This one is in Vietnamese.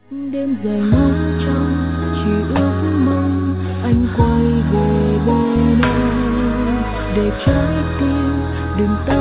Đêm dài ngóng trông chỉ ước mong anh quay về bên em, để trái tim đừng tan.